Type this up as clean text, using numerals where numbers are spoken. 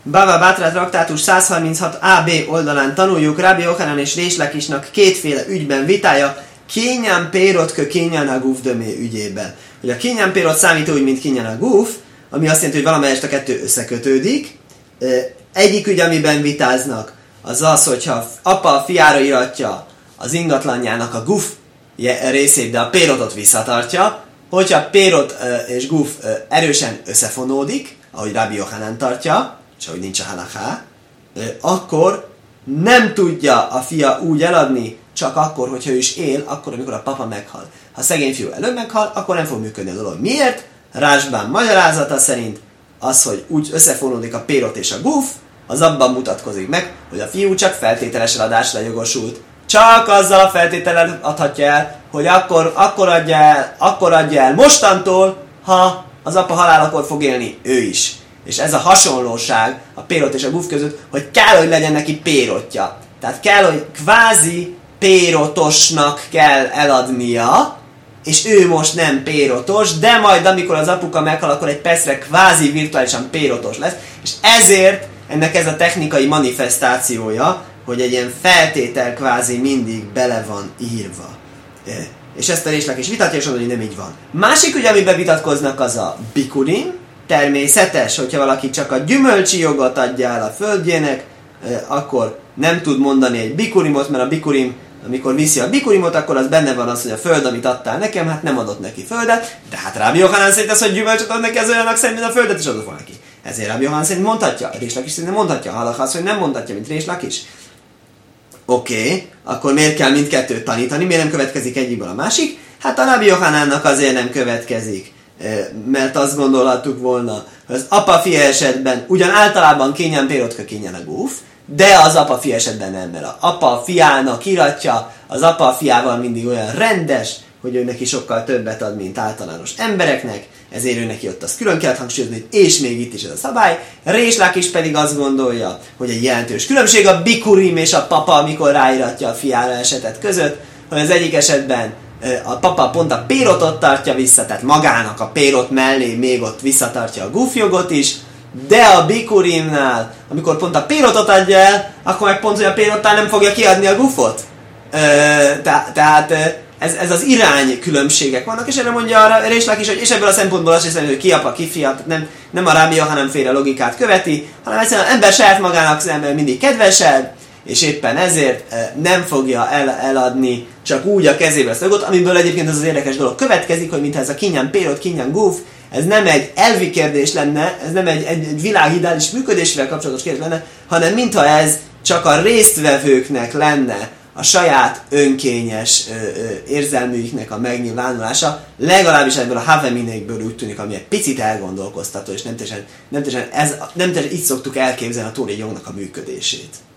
Bava Batra traktátus 136 AB oldalán tanuljuk Rabbi Yochanan és Résh Lakisnak kétféle ügyben vitája Kinyan Pérotkö Kinyan Aguf dömé ügyében. Ugye a Kinyan Pérot számít úgy, mint Kinyan Aguf, ami azt jelenti, hogy valamelyest a kettő összekötődik. Egyik ügy, amiben vitáznak, az az, hogyha apa a fiára iratja az ingatlanjának a guf részét, de a pérotot visszatartja, hogyha pérot és guf erősen összefonódik, ahogy Rabbi Yochanan tartja, és ahogy nincs a halaká, akkor nem tudja a fia úgy eladni, csak akkor, hogyha ő is él, akkor, amikor a papa meghal. Ha a szegény fiú előbb meghal, akkor nem fog működni a dolog. Miért? Rásbán magyarázata szerint az, hogy úgy összefonódik a pérot és a guf, az abban mutatkozik meg, hogy a fiú csak feltételes eladásra jogosult. Csak azzal a feltétellel adhatja el, hogy akkor adja el mostantól, ha az apa halálakor fog élni ő is. És ez a hasonlóság a pérot és a guf között, hogy kell, hogy legyen neki pérotja. Tehát kell, hogy kvázi pérotosnak kell eladnia, és ő most nem pérotos, de majd amikor az apuka meghal, akkor egy percre kvázi virtuálisan pérotos lesz, és ezért ennek ez a technikai manifestációja, hogy egy ilyen feltétel kvázi mindig bele van írva. És ezt a Résh Lakish vitatja, és mondja, hogy nem így van. Másik ügy, amiben vitatkoznak, az a bikurim. Természetes, hogyha valaki csak a gyümölcsi jogot adja el a földjének, akkor nem tud mondani egy bikurimot, mert a bikurim, amikor viszi a bikurimot, akkor az benne van az, hogy a föld, amit adtál nekem, hát nem adott neki földet, de hát Rabbi Yochanan szerint az, hogy gyümölcsöt ad neki, az olyanak szerint, a földet is adott volna neki. Ezért Rabbi Yochanan szerint mondhatja, Résh Lakish szerint mondhatja, halakha az, hogy nem mondhatja, mint Résh Lakish. Oké, akkor miért kell mindkettőt tanítani, miért nem következik egyikből a másik? Hát a Rabbi Yochanannak azért nem következik, mert azt gondolhattuk volna, hogy az apa-fia esetben ugyan általában Kinyan Pérotkö Kinyan Aguf, de az apa-fia esetben nem, mert az apa fiának iratja, az apa a fiával mindig olyan rendes, hogy ő neki sokkal többet ad, mint általános embereknek, ezért ő neki ott azt külön kellett hangsúlyozni, és még itt is ez a szabály. Résh Lakish pedig azt gondolja, hogy egy jelentős különbség a bikurim és a papa, amikor ráiratja a fiára esetet között, hogy az egyik esetben a papa pont a pérotot tartja vissza, tehát magának a pérot mellé még ott visszatartja a gufjogot is, de a bikurimnál, amikor pont a pérotot adja el, akkor meg pont, hogy a pérottál nem fogja kiadni a gufot. Tehát ez az irány különbségek vannak, és erre mondja a Résh Lakish, hogy és ebből a szempontból azt hiszem, hogy ki apa, ki fia, nem a Rabbi Yochanan féle logikát követi, hanem egyszerűen az ember saját magának szemben mindig kedvesebb, és éppen ezért nem fogja eladni csak úgy a kezébe ezt a jogot, amiből egyébként az érdekes dolog következik, hogy mintha ez a Kinyan Pérot, Kinyan Guf, ez nem egy elvi kérdés lenne, ez nem egy világ ideális működésével kapcsolatos kérdés lenne, hanem mintha ez csak a résztvevőknek lenne a saját önkényes érzelműiknek a megnyilvánulása, legalábbis ebből a Haveminékből úgy tűnik, ami egy picit elgondolkoztató, és nem teljesen így szoktuk elképzelni a tóri jognak a működését.